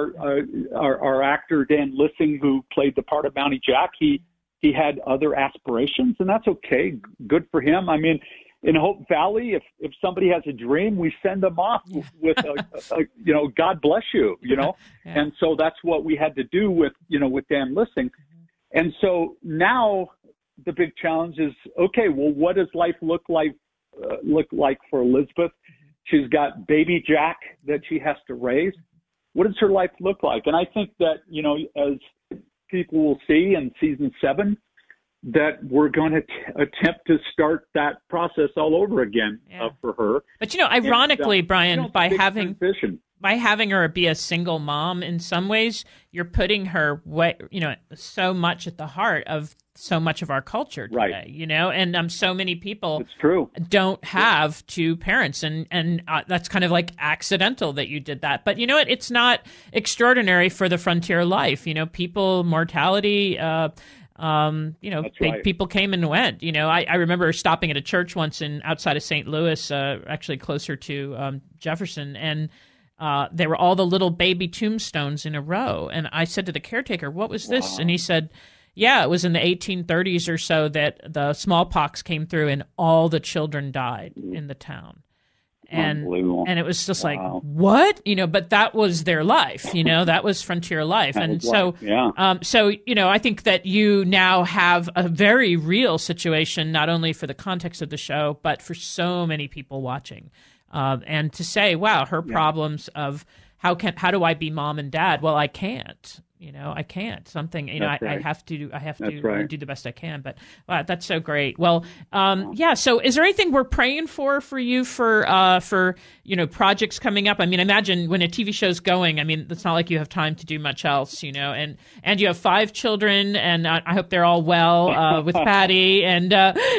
Our actor, Dan Lissing, who played the part of Mountie Jack, he had other aspirations, and that's okay. Good for him. I mean, in Hope Valley, if somebody has a dream, we send them off with God bless you, And so that's what we had to do with Dan Lissing. And so now the big challenge is, okay, well, what does life look like for Elizabeth? She's got baby Jack that she has to raise. What does her life look like? And I think that, as people will see in season 7, that we're going to attempt to start that process all over again for her. But, ironically, Brian, by having her be a single mom, in some ways, you're putting her, so much at the heart of so much of our culture today, and so many people don't have two parents, and that's kind of like accidental that you did that. But it's not extraordinary for the frontier life. People, mortality, people came and went. I remember stopping at a church once outside of St. Louis, actually closer to Jefferson, and there were all the little baby tombstones in a row. And I said to the caretaker, "What was this?" Wow. And he said, "Yeah, it was in the 1830s or so that the smallpox came through and all the children died in the town." And it was just like, what? But that was their life, that was frontier life. And so, I think that you now have a very real situation, not only for the context of the show, but for so many people watching. And to say, wow, her problems of how do I be mom and dad? Well, I can't. I can't. Something. I have to do the best I can. But wow, that's so great. Well, So, is there anything we're praying for you for projects coming up? I mean, imagine when a TV show's going. I mean, it's not like you have time to do much else, And you have 5 children, and I hope they're all well with Patty. And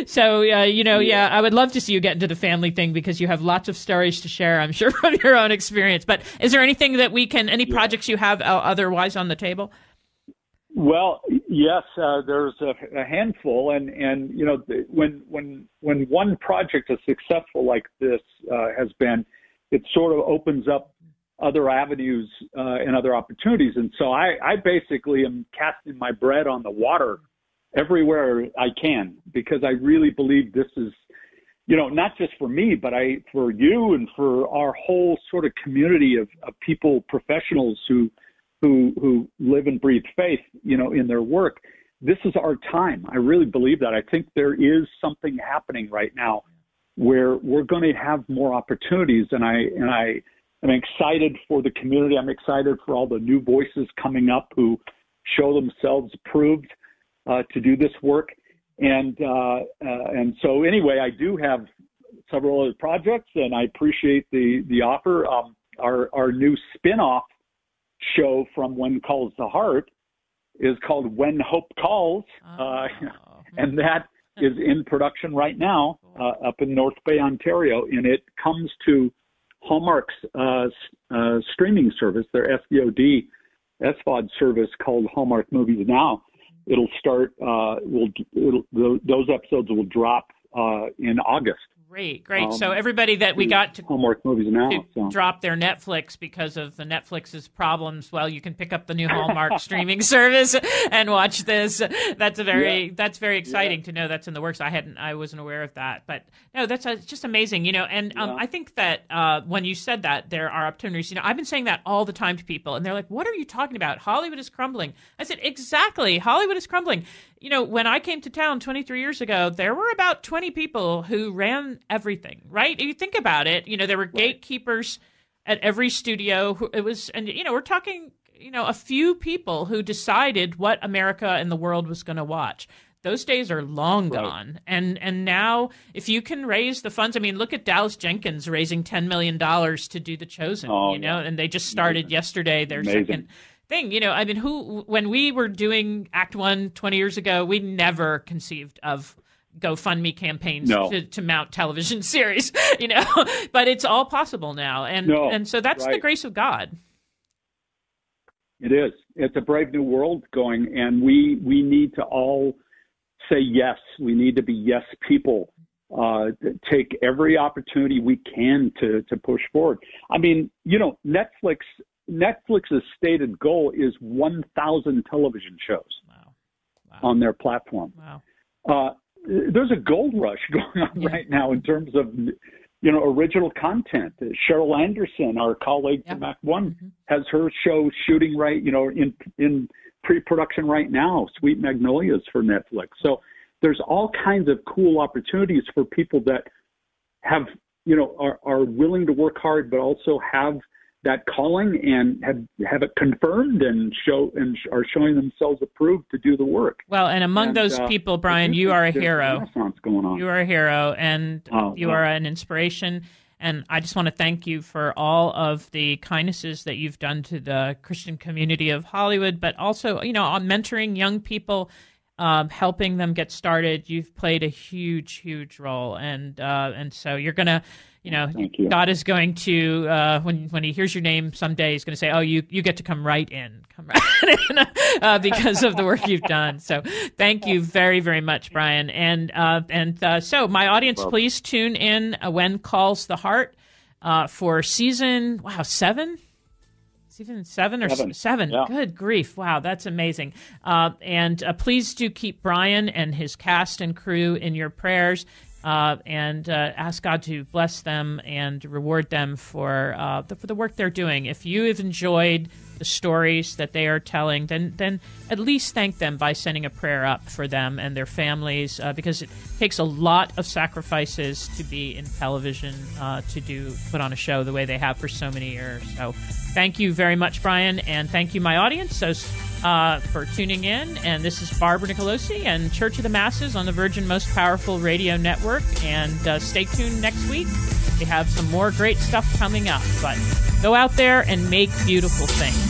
I would love to see you get into the family thing because you have lots of stories to share, I'm sure, from your own experience. But is there anything that any projects you have otherwise on the table? Well, yes, there's a handful, and when one project is successful like this has been, it sort of opens up other avenues and other opportunities. And so I basically am casting my bread on the water everywhere I can, because I really believe this is, not just for me, but for you and for our whole sort of community of people, professionals who live and breathe faith, in their work. This is our time. I really believe that. I think there is something happening right now where we're going to have more opportunities, and I am excited for the community. I'm excited for all the new voices coming up who show themselves approved to do this work. And so anyway, I do have several other projects, and I appreciate the offer. Our new spin-off show from When Calls the Heart is called When Hope Calls, and that is in production right now up in North Bay, Ontario, and it comes to Hallmark's streaming service, their SVOD service called Hallmark Movies Now. It'll start. Those episodes will drop in August. Great. So everybody that we got to Hallmark Movies Now drop their Netflix because of the Netflix's problems, well, you can pick up the new Hallmark streaming service and watch this. That's very exciting to know that's in the works. I wasn't aware of that, but no, that's just amazing, And I think that when you said that there are opportunities, I've been saying that all the time to people, and they're like, "What are you talking about? Hollywood is crumbling." I said, "Exactly, Hollywood is crumbling." When I came to town 23 years ago, there were about 20 people who ran everything, right? If you think about it, there were gatekeepers at every studio. We're talking, a few people who decided what America and the world was going to watch. Those days are long gone. And now if you can raise the funds, look at Dallas Jenkins raising $10 million to do The Chosen, and they just started yesterday their second thing. When we were doing Act One 20 years ago, we never conceived of GoFundMe campaigns to mount television series, but it's all possible now. And so that's the grace of God. It is. It's a brave new world going, and we need to all say yes. We need to be yes people, take every opportunity we can to push forward. Netflix's stated goal is 1,000 television shows on their platform. Wow. There's a gold rush going on right now in terms of, original content. Cheryl Anderson, our colleague from Act One, has her show shooting in pre-production right now, Sweet Magnolias for Netflix. So there's all kinds of cool opportunities for people that have, are willing to work hard, but also have that calling and have it confirmed and are showing themselves approved to do the work. Well, and among those people, Brian, you are a hero. Going on. You are a hero, and you are an inspiration. And I just want to thank you for all of the kindnesses that you've done to the Christian community of Hollywood, but also, on mentoring young people, helping them get started. You've played a huge, huge role, and so you're gonna. God is going to, when he hears your name someday, he's going to say, "Oh, you get to come right in because of the work you've done." So thank you very, very much, Brian. So my audience, please tune in When Calls the Heart for season 7. Season 7 or 7. Yeah. Good grief. Wow, that's amazing. And please do keep Brian and his cast and crew in your prayers. And ask God to bless them and reward them for the work they're doing. If you have enjoyed the stories that they are telling, then at least thank them by sending a prayer up for them and their families, because it takes a lot of sacrifices to be in television, to put on a show the way they have for so many years. So thank you very much, Brian, and thank you, my audience, for tuning in. And this is Barbara Nicolosi and Church of the Masses on the Virgin Most Powerful Radio Network. And stay tuned next week. We have some more great stuff coming up. But go out there and make beautiful things.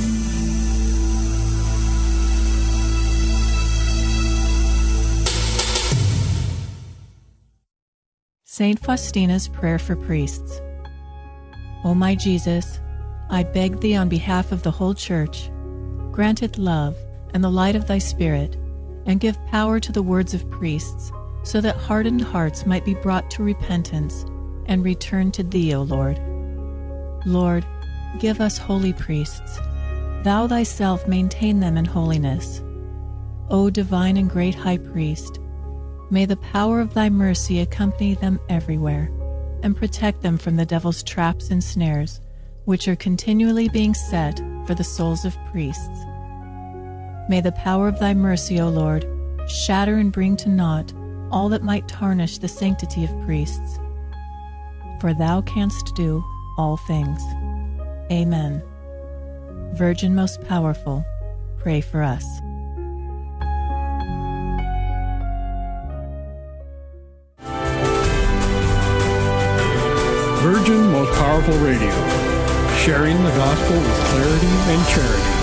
Saint Faustina's Prayer for Priests. O my Jesus, I beg thee on behalf of the whole Church, grant it love and the light of thy Spirit, and give power to the words of priests, so that hardened hearts might be brought to repentance and return to thee, O Lord. Lord, give us holy priests. Thou thyself maintain them in holiness. O divine and great High Priest, may the power of thy mercy accompany them everywhere, and protect them from the devil's traps and snares, which are continually being set for the souls of priests. May the power of thy mercy, O Lord, shatter and bring to naught all that might tarnish the sanctity of priests. For thou canst do all things. Amen. Virgin most powerful, pray for us. Virgin Most Powerful Radio, sharing the gospel with clarity and charity.